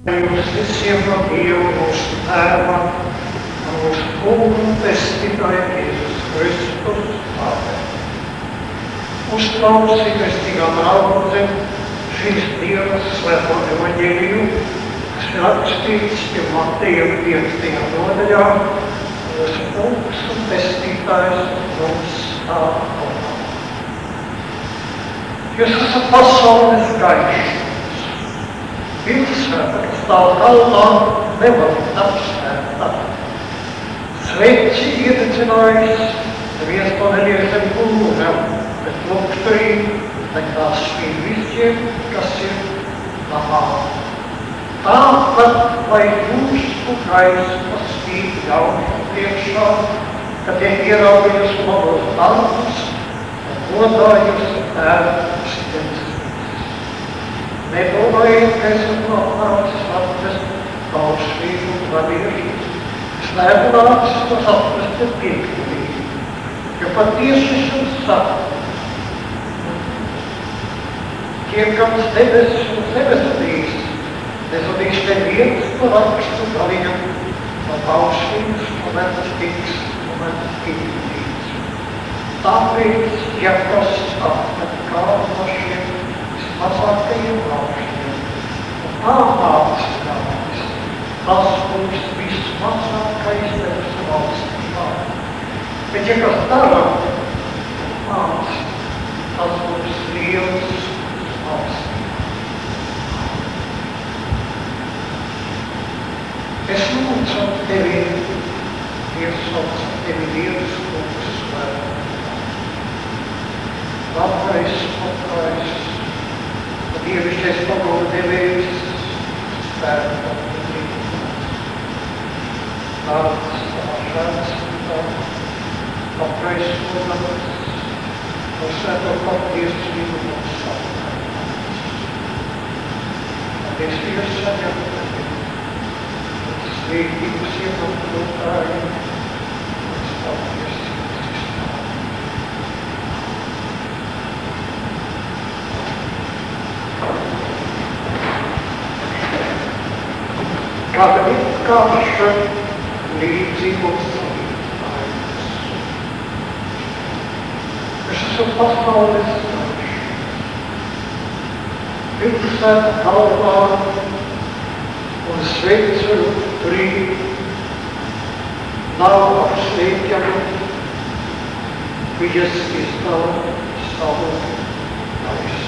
Jūs visiem no Dieva mūsu Tēva, mūsu Kunga un Pestītāja Jēzus Kristus. Āmen. Uzklausī pestīgā draudze šīs dienas svēto evaņģēliju, kas ir rakstīts pie Mateja 5. nodaļā. Mūsu Kungs un Pestītājs mums tā runā. Jūs esat pasaules gaišs. Pilsēta, kas stāv kalnā, nevar apsvērt. Sveci iededzinājis, neviens to neliek zem gulūžam, bet lukturī nekā spīd visiem, kas ir namā. Tāpat, lai jūsu gaisma spīd ļaužu priekšā, kad tie ierauga jūsu labos darbus un godā jūsu Tēvs debesīs. Nedomājiet, ka esat nācis atrast baušļību un vadīšanu. Es neesmu nācis atrast ar piekļuvību, jo patiesi es jums saku. Tiekams debesis un nebezudīs, nezudīs neviens no rakstu galiem, no baušļības momentas tiks, momentas piekļuvības. Tāpēc, ja kas atmet kādu no šiem mazākajiem laušiem, un tā nācis nācis, tas būs vismazākais debesu valstībā. Bet, ja kas dara, nācis, tas būs liels valstībā. Es lūdzu tevi, Dievs sauc tevi Dievs, kungs, labais, labais, Dievišķais pagoda devējs, spēku un brīvību. Nāc, tavā žēlastībā, apraisodams, no svēto patiesību mums sapratās. Mēs Dievs saņem tevi, un svētības iemantotāji, mums patiesības izstāv. Kāda vienkārša līdzīgums salīdzinājums. Es esmu pasaules gaišs. Pilsēta kalvā un sveicu brīvi nav apsteigļama, viņas izdala savu gaisu.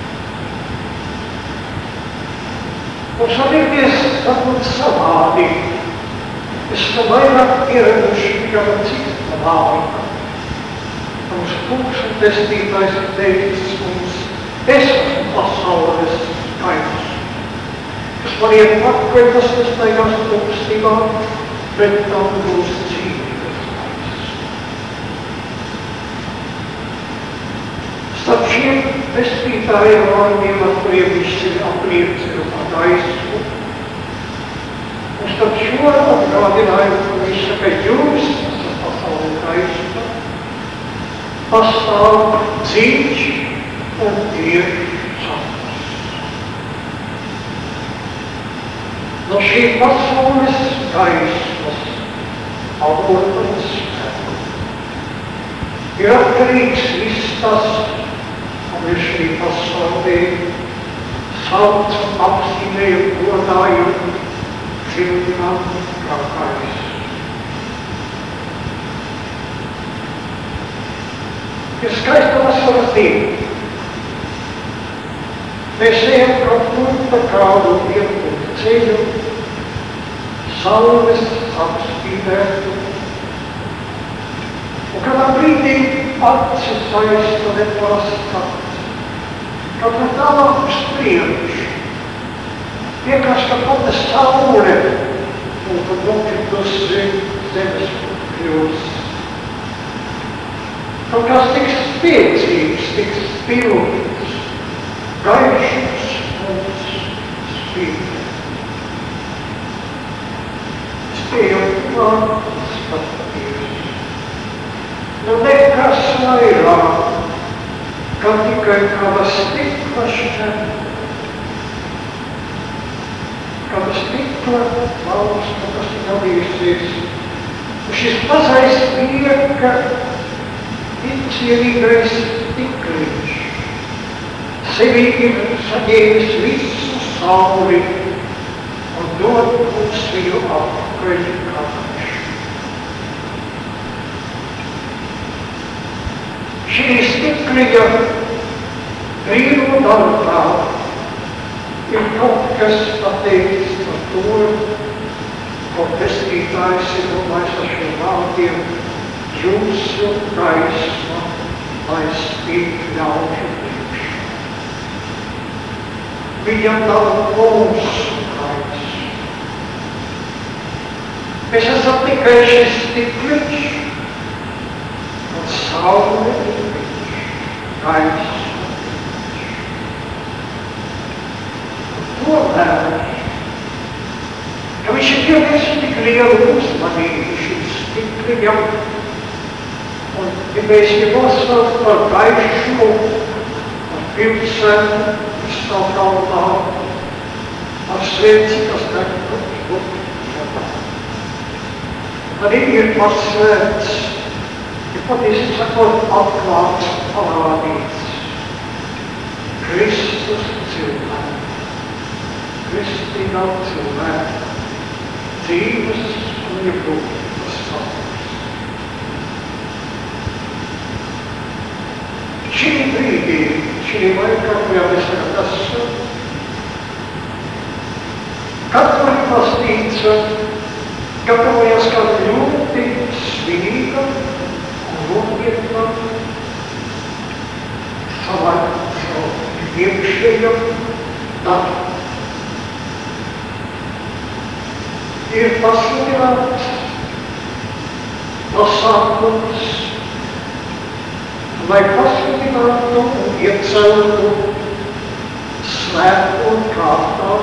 Mums atieties varbūt savādi. Esmu vairāk pieraduši jau cita vārda. Mums Kungs un Pestītājs ir teicis mums, es esmu pasaules gaiss. Kas man iet pakaļ, tas nestaigās tumstībā, bet tam būs dzīvības gaiss. Starp šiem Pestītājiem vārdiem, ar kuriem viņš ir apliecina par gaismu. Un starp šo atgādinājumu, kur viņš saka, jūs esat pasaules gaisma, pastāv dziļš un tieši sapnis. No šī pasaules gaismas avotu un spēku ir atkarīgs viss tas, un šī pasaulē sauc apzīmēju godājumu cilvēkam kā gaisu. Ir skaista vasaras diena. Mēs ejam kaut kur pa kādu vienpūtu ceļu, saules apspīdētu, un kādā brīdī acis saista neparasta. Kaut kā tālāk uz priekšu, vienkārši kā pata saule, un kad nokritus zemes kļūs. Kaut kas tik spēcīgs, tik spilgts, gaišs mums spīd. Spējot klāt, skatīties. Nu nekas vairāk, kā tikai kāda stikla šķēra, kāda to valstu, kas ir dalījusies. Šis mazais mieka, cienīgais tikliņš, sevi ir saņēmis visu sauli un dod mums viņu atpakaļ katrs. Šī tikliņa brīvo darbā ir kaut kas pateikts par to, ko pestītājs ir domājis ar šiem vārdiem: jūsu gaisma, lai spīd ļaužu priekšā. Viņam nav mūsu gaisma. Mēs esam tikai šis stikliņš, un saule ir viņš, gaisma. Tomēr, ka viņš ir pievērsis tik lielu uzmanību šim stikliņam, un ja mēs viņu nosaukt par gaišu un pilsētu, kas stāv kalnā, ar svēci, kas tagad arī ir pasvērts, ja patiesi sakot atklāts, parādīts Kristus cilvēks. Kristīgā cilvēka dzīves un iebrūktas sapnes. Šī brīdī, šī laikā, kurā mēs tagad esam, katoļu baznīca gatavojas kā ļoti svinīga un nopietna savu iekšējo darbu. Ir pasludināts pasākums, lai pasludinātu un ieceltu svēto kārtā,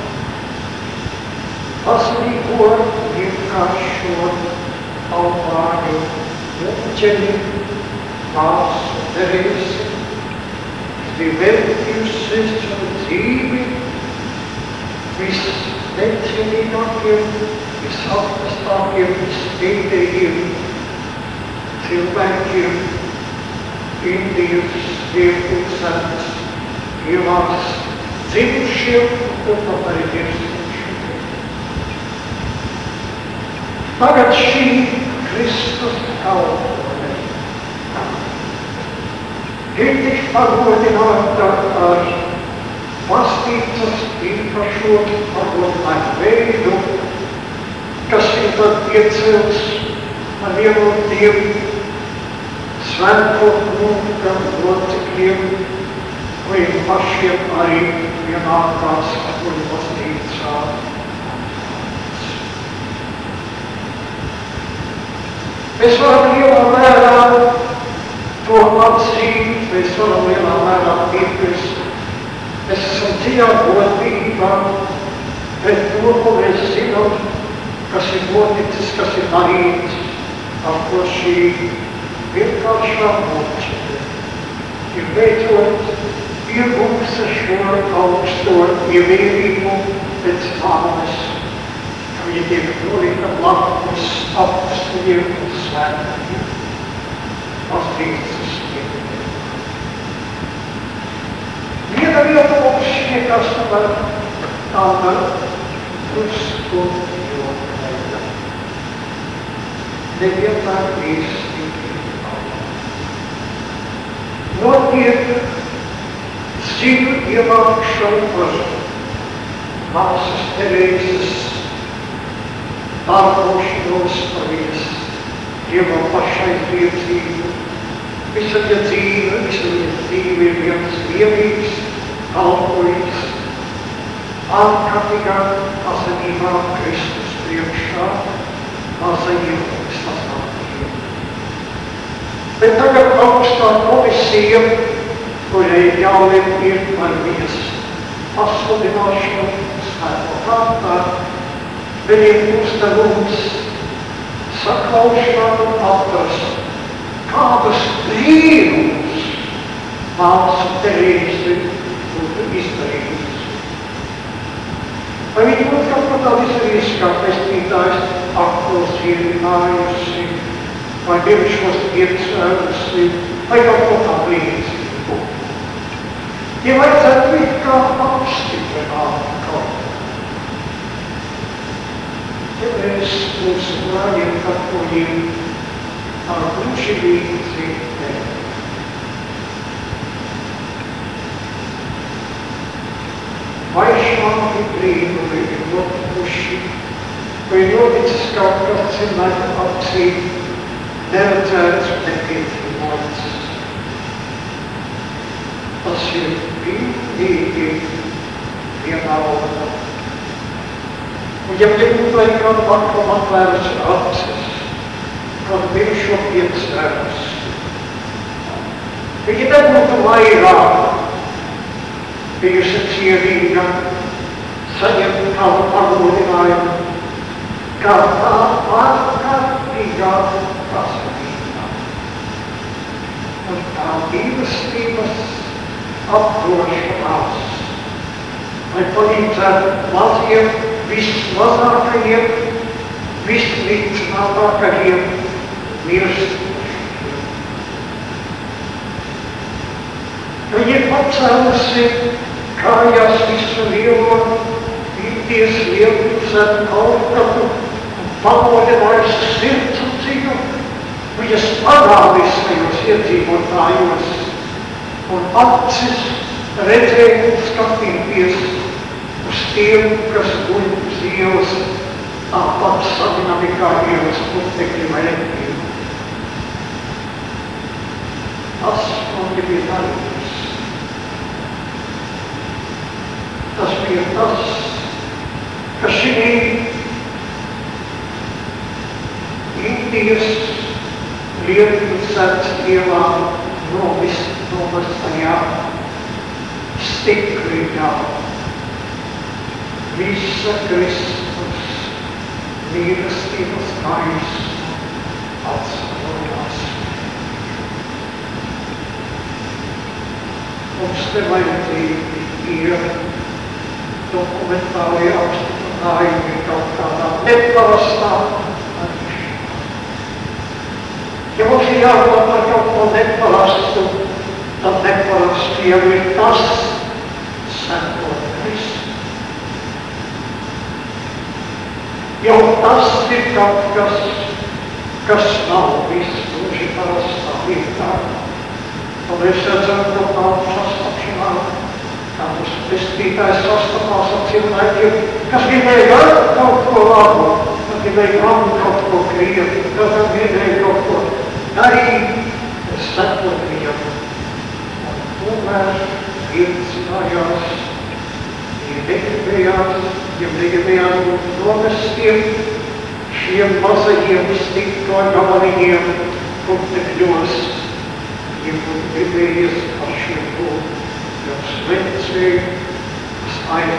pasnigo vienkāršo alvāņu muķeni, māsu Teresi, bija veltījusies savu dzīvi visnecienīgākiem, visapstākiem, visspīdējiem cilvēkiem Indijas dievpilsētas ielās dzimušiem un pat arī dzimušiem. Tagad šī Kristus kalpone ir tik pagodināta ar baznīcas īpašo pagodinājumu veidu, kas ir tad iecelts ar vienotiem svēto mūka locekļiem, kuriem pašiem arī vienākās katoļu baznīcā. Mēs varam lielā mērā to atzīt, mēs varam lielā mērā piekrist. Mēs esam dziļā godībā pret to, ko mēs zinām, kas ir noticis, kas ir darīts, ar ko šī vienkāršā mūčete ir beidzot iegūsta šo augsto ievērību pēc mānes, ka viņa tiek nolika blakus apstuļiem un svētkiem, baznīcas ietekmē. Viena vieta mums šķietās tāda drusku jokaina. Nevienmēr īsti notiek dziļu ievākšanu par māsas Terēzes darbošanos, par viņas Dievam pašai liecību. Visa viņa dzīve ir viens vienīgs kalpojums, ārkārtīgā pazinībā Kristus priekšā, mazajiem sastāvjiem. Bet tagad augstā komisija, kurai jālem ir par viņas pasludināšanu svēto kārtā, viņiem uzdevums saklaušanā un atrast, kādas brīnums māsa Terēze būtu izdarījusi. Vai viņi būtu kaut kā tā visi tevis kā pestītājs aklos iedinājusi, vai bijušos iecēlusi, vai kaut ko tā līdzīgu. Ja vajadzētu it kā apstiprināt kaut. Ja mēs mūsu brāļiem katoļiem ar gluži līdzi vai šādi brīnumi ir notikuši, vai noticis kaut kas cilvēka acīm neredzēts un nepiedzīvots. Tas ir pilnīgi vienalga. Un ja nebūtu vai kādu vakam atvēras acis, kādu bijušo piecēras, viņi nebūtu vairāk bijusi cienīga, saņemt kādu pagodinājumu, kā tā ārkārtīgā prasmība. Un tā mīlestības apdrošinās, lai palīdzētu maziem, vismazākajiem, vislīdzinātākajiem mirstošiem. Viņa ir pacēlusi kājās visu lielo, Indijas lielpilsētu Kolkatu un pamodinājusi sirdsapziņu viņas parādīsmajos iedzīvotājos un acis redzēja skatīties uz tiem, kas guļ uz ielas, tāpat savinami kā ielas putekļi vai lepļi. Tas man bija darījums. Tas bija tas, ka šī Indijas lielpilsētas ielā novestajā stiklīgā visa Kristus mīlestības gaisma atspoguļojās. Mums nevajadzīgi ir dokumentāli apstiprinājumi kaut kādā neparastā darīšanā. Ja mums ir jārunā par kaut ko neparastu, tad neparastu jau ir tas sekot Kristu. Jau tas ir kaut kas nav viss gluži parastā vietā. Un mēs redzam, ko tādu sastapšanā, kā mūsu pestītājs sastapās ar cilvēkiem, kas gribēja kaut ko labu, kas gribēja kaut ko krievi, kas gribēja kaut ko darīt, es sekot viņam. Un tomēr iecinājās, ja negribējās būt nomestiem, šiem mazajiem stikla gabaliņiem, putekļos, ja būtu gribējies ar šiem būt, jau sveicēju, kas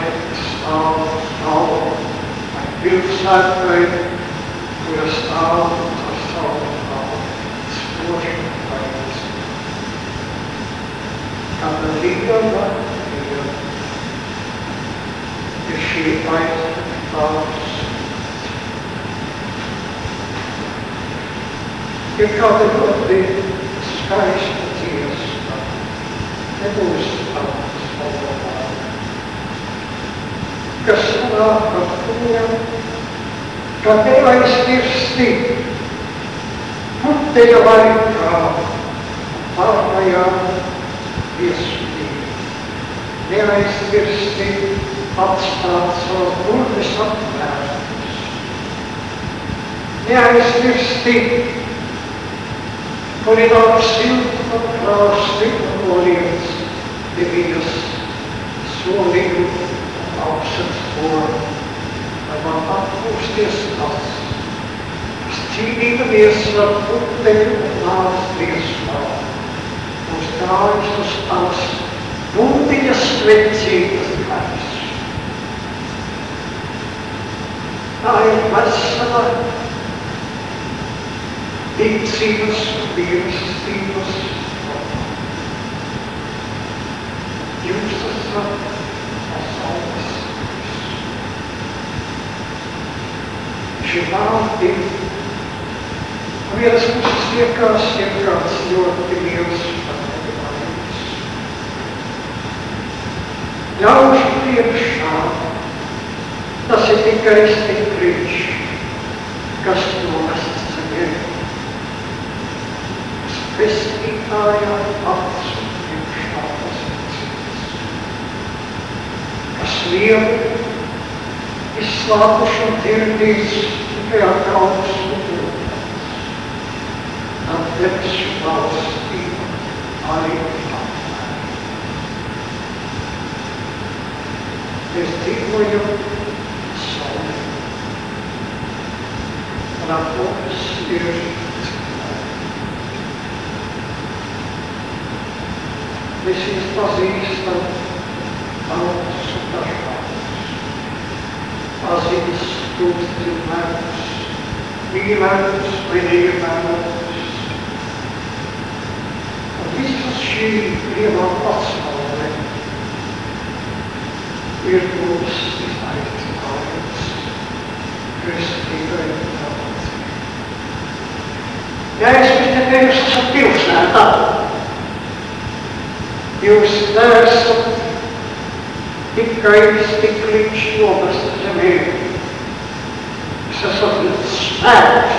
stāv vai pilsētai, kura stāv ar savu spožu gaismu. Kāda liela ir šī aizstāvs. Ir kāda ļoti skaista dziesma, nebūs tāds valodā, kas runā par to, ka neaizmirsti puteļa laikā pārējā viesudība. Neaizmirsti atstāt savu durvis atvērtas. Neaizmirsti kurināt siltu krāsti un noliec devijas solīgu un augšas formu, lai man atpūsties tas, kas cīnīdamies ar puteļu un nāves briesmā, mūs gājas uz tās bundiņas svecītas gaiss. Tā ir vesela ticības un mīlestības jūs esat pasaules. šī valdi. Vienas puses liekas, ir kāds ļoti liels pateikums. Ļaužu priekšā, tas ir tikai stipriņš, kas novests ceļiem. Pestītājā acu priekšā pasacīts, kas lielu izslāpuši un dzirdīs tikai ar augstu lūgums. Tad debesu valstība arī apmēr. Mēs dzīvojam saulē, un ar mums ir cilvēki. Mēs viņus pazīstam daudz un dažādus. Pazīst tos cilvēkus, mīlētus vai nevienmērotus. Un visas šī lielā pasaulē ir mūs izaicinājums kristīgai tautai. Ja es tikai jūs esat pilsētā, jūs neesat tikai stikliņš novests zemē. Jūs esat spēks.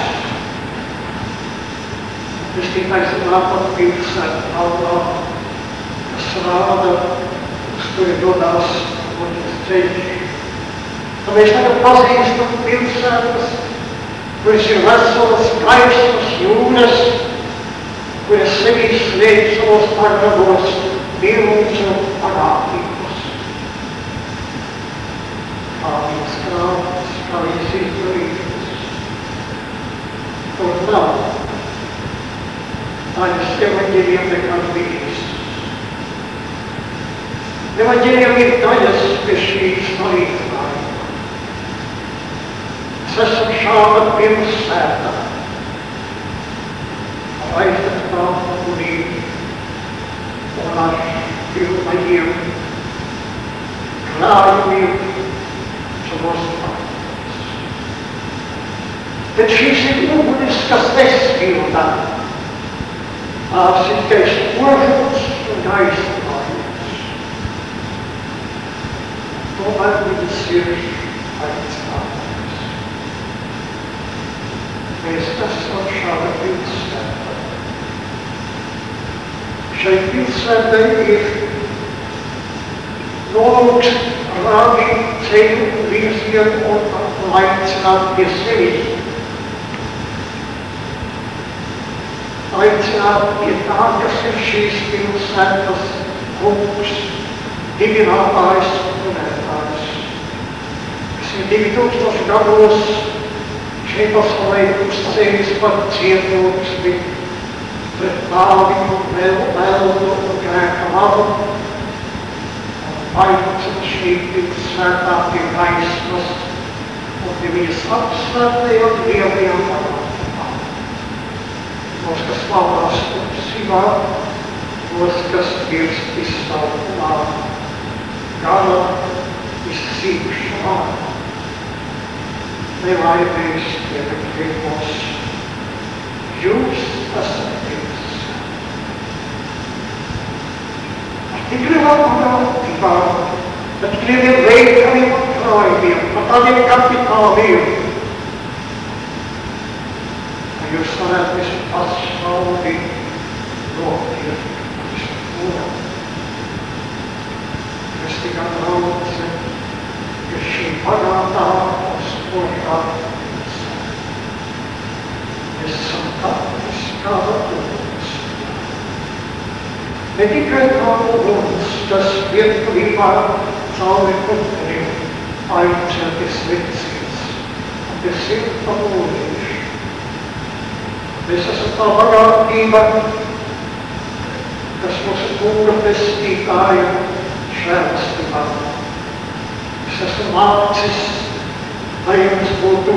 Es tikai nāpat pilsētā, kas rāda, uz kuri dodās mūsu ceļš. Un mēs tagad pazīstam pilsētas, kuras ir veselas, gaismas, jūras, kuras sevī slēdz savos pagrabos pilnus un parādības. Kā viņas krāpes, kā viņas izdarītas. Tur nav tādas evaņģēļiem nekad bijis. Evaņģēļiem ir daļas pie šīs salīdzinājuma. Mēs esam šāda pilsēta, ar aizdektām urīm un ar pilnajiem krājumiem savos pārējos. Bet šīs ir ugunis, kas nespilda. Tās ir tikai spožums un aizstāvības. Tomēr viņas ir aicinātas. Mēs esam šāda pilsēta. Šai pilsētai ir nolūks rādīt ceļu un virzienu un aicināt pie sevis. Aicināt pie tā, kas ir šīs pilsētas kungs, dibinātājs un turētājs. Kas ir 2000 gados šeit pasaulē uzcēlis par cietoksni pret nāvi un melnu un grēka labu. Un aicina šī pilsētā pie gaismas un pie viņas apsvētajām lielajām parādībām. Tos, kas valdās tumsībā, tos, kas pirst izsaukumā, gara izsīkšanā, nelaimēs piedekļos. Jūs esat pilsēta. Ar tik lielām bagātībām, ar tik lieliem veikaliem un krājumiem, ar tādiem kapitāliem, jūs varētu visu pasauli nopirkt, visu kuru. Es tikai braucu pie šī bagātā un spožā pilsēta. Mēs esam katrs kāda uguns. Ne tikai tā uguns, kas vienpilnībā cauri kukuļiem aicina pie slicības un pie silta mūžīša. Mēs esam tā bagātība, kas mūsu kunga pestītāja žēlastībā. Es esmu mācis, lai jums būtu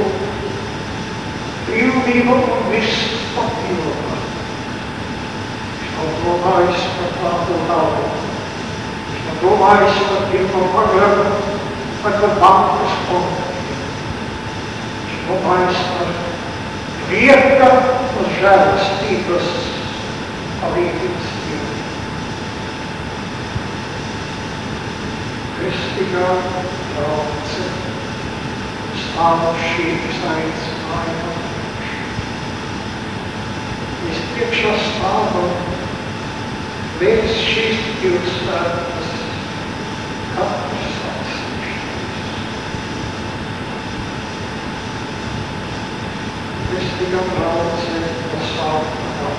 brīvība un viss papilnā. Es nav domājis par tādu naudu. Es nav domājis par pirmo pagrabu vai par bankas kontu. Es domājas par prieka un žēlastības palīdzības Dievu. Kristīgā draudzē stāv šīs aicinājuma. Vispriekšā stāvam mēs šīs pilsētas katrs atsevišķi. Kristīgā draudzē pasākumā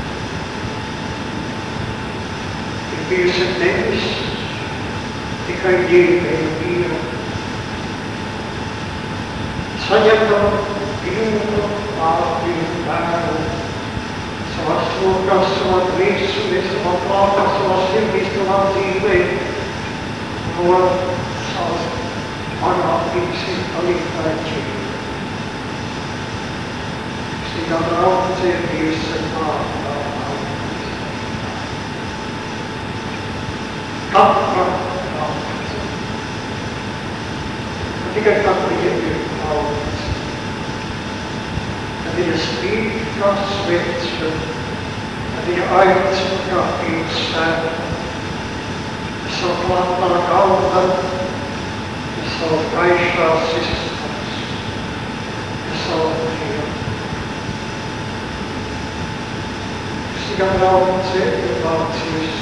ir bijusi nevis tikai ģimene vīra, saņemam pilnu pārpilnu bērnu, savās rokās, savā dvēselē, savā prātā, savā sirdī, savā dzīvē, no savas panākības ir palīdzēja ģimene. Kristīgā draudzē ir bijusi pārpilnu. Katra draudzē. Tikai katra ir draudzē. Kad viņa spīd kā svece, kad viņa aicina kā pilsēta, savu platā galva, savu gaišās izskats, savu Dievu. Kristīgā draudzē ir mācījusi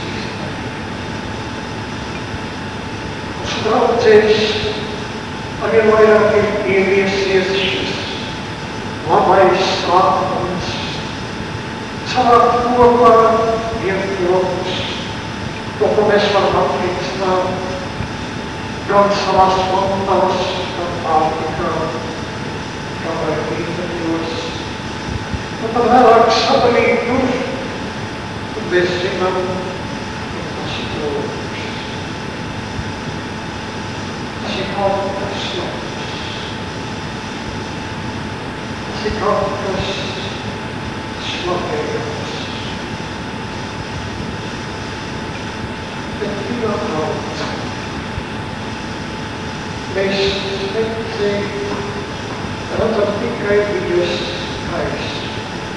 draudzēs arvien vairāk ir ieviesies šis labais sākums, savākt kopā vienotnes, to, ko mēs varam apliecināt, gan savās mantās, gan pārtikā, gan vai līdzekļos. Un tad vēlāk sadalīt tur, un mēs zinām, ka tas ir draugs. Tas ir kaut kas labs. Tas ir kaut kas slavējams. Bet vienā draudzē mēs redzam tikai viņas skaistu.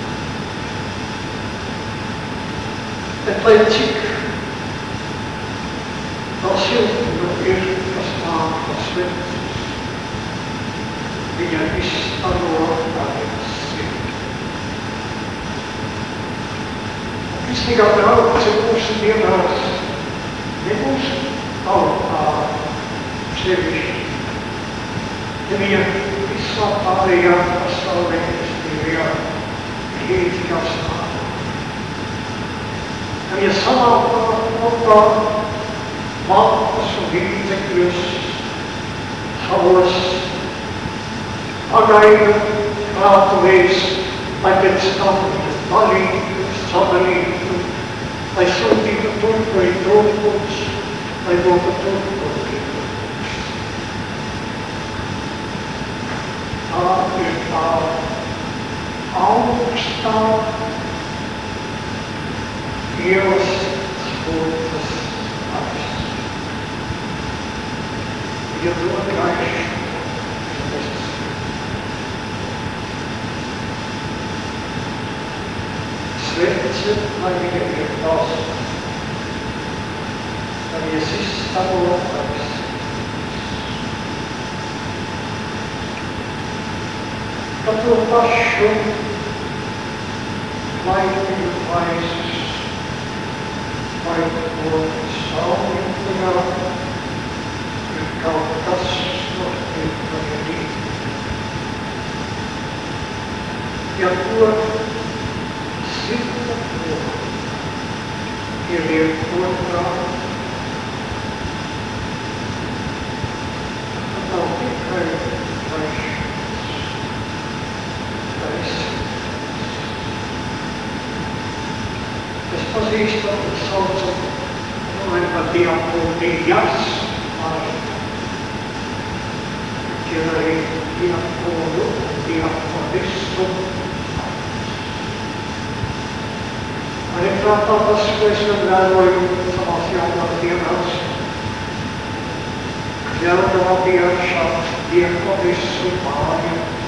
Bet lai cik no siltuma ir, kas nāk no sveces, viņa izstaro tādas sirdi. Kristīgā draudzē mūsu dienās nebūs tautā sevišķi. Ja viņa visā pārējā pasaulē kristīgajā līdzīgā stāvā. Ja viņa sanāk kopā mantas un līdzekļus, savos pagaida krātuvēs, lai pēc tam dalītu, sadalītu, lai sūtītu tur, kur ir trūkums, lai dotu tur, kur ir trūkums. Tā ir tā augstā Dievas spulces apsis. Viņa dod gaišu debesis. Svece, lai viņa ir balsta, lai viņas izstaro apsis. Par to pašu laimīgu maisus, vai to saulītajā ir kaut kas no pirmajiem. Ja to silta prota ieliek otrā, tad nav tikai gaišs, taisnīgs. Es pazīstam un saucam, runājam par diakonijas vārdu. Ir arī diakonu un diakonistu. Arī prātā tas, ko es vēroju savās jaunās dienās. Jaunā bija šāds diakonistu māja.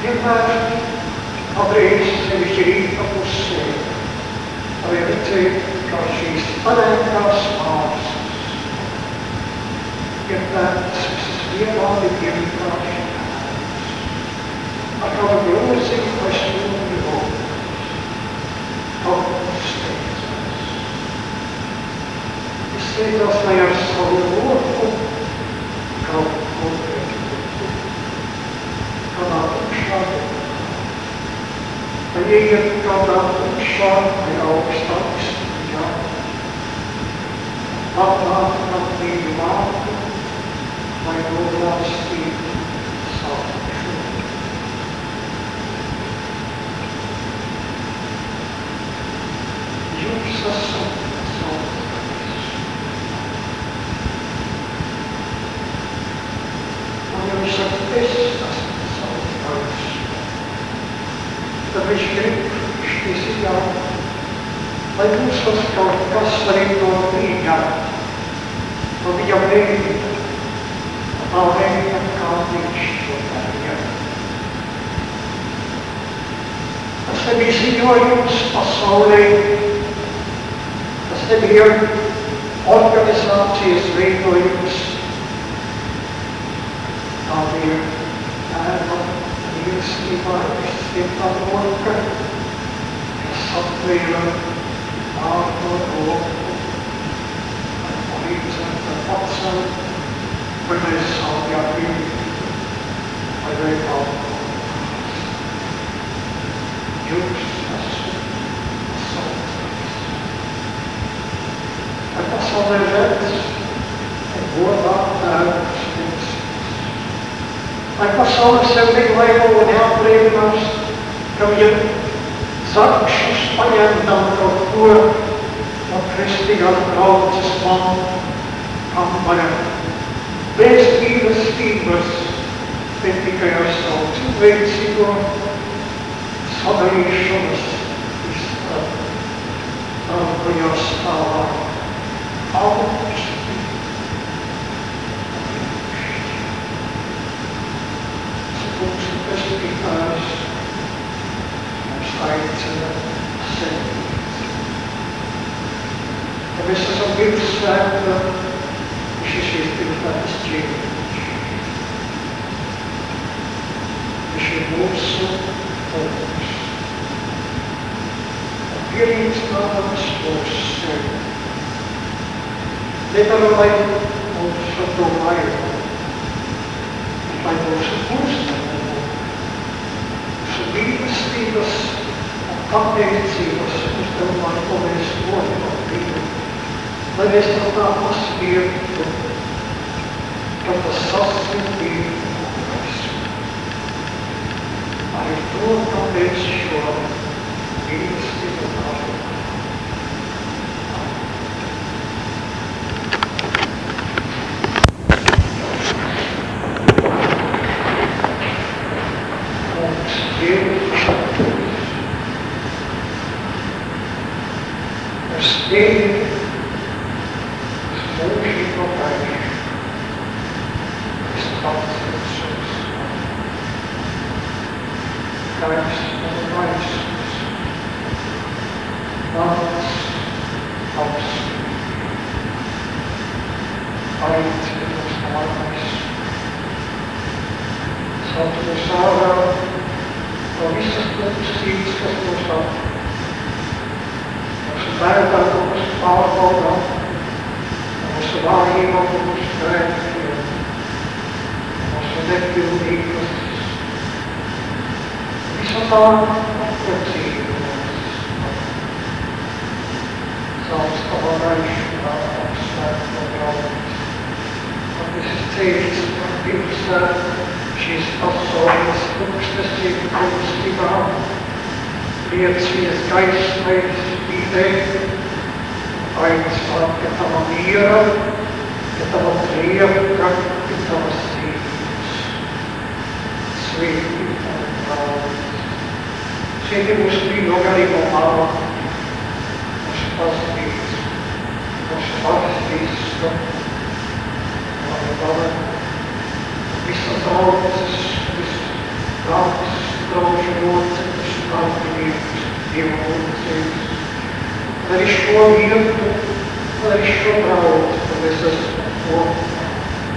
vienmēr pagriezt sevišķi rīta pusē, lai redzētu, kā šīs panēkās mākslas ir vērtas visas vienādi vienkārši ar kādu grozību vai stūmi lūgas, kaut kur steidzās. Es steidzās, lai ar savu roku kaut kur iekļūtu, kādā tukšā vietā. Lai ieiet kādā tukšā vai augstāks stūjā, atnāk naktīgu māku, lai noglāstītu savu šūtu. Jūs esat saucējs. Un ja viņš saka, es esmu saucējs, tad viņš grib šķīsījā, lai mūsos kaut kas arī no viņa, no viņa mēģina, tā mēģina, kā viņš to darīja. Tas nebija ziņojums pasaulē, tas nebija organizācijas veidojums, tā bija ēma mīlestībā izstieptā roka, kas atvēra ārto roku, ar palīdzēt ar pacelt, vai mēs saujākiem, vai veikālu. Jūs esat saucējs. Lai pasaulē redz, lai godā tēvs viens. Lai pasaulē sev neglaivo un neapliecinās, ka viņa zakšus paņemtam kaut ko no kristīgās draudzes kam varam bez mīlestības, bet tikai ar savu cilvēcīgo sadarīšanas izstrādi. Tāpajā stāvā augsti. Mūsu pestītājs mums aicina sēdīt. Ja mēs esam Pirmsvētā, viņš ir šīs Pirmsvētas ķēniņš. Viņš ir mūsu kungs. Un pierīdzinājums mūsu sevi. Nedara, lai mūsu to vairu, lai mūsu uzmanību, mūsu mīlestības un pateicības uzdevumā, ko mēs godinām Dievu, lai mēs no tā paspietu, ka tas sasniedzību mūs. Arī to, ka mēs šo mīlestību nākam. Visas draudzes, visas draudzes, Dievlūdzības. Arī šo vietu, arī šo braucu, kad es esmu kopā.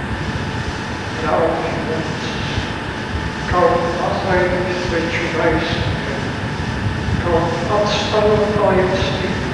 Braucu, kaut mazliet sveču gaismu, kaut atstāvājies tik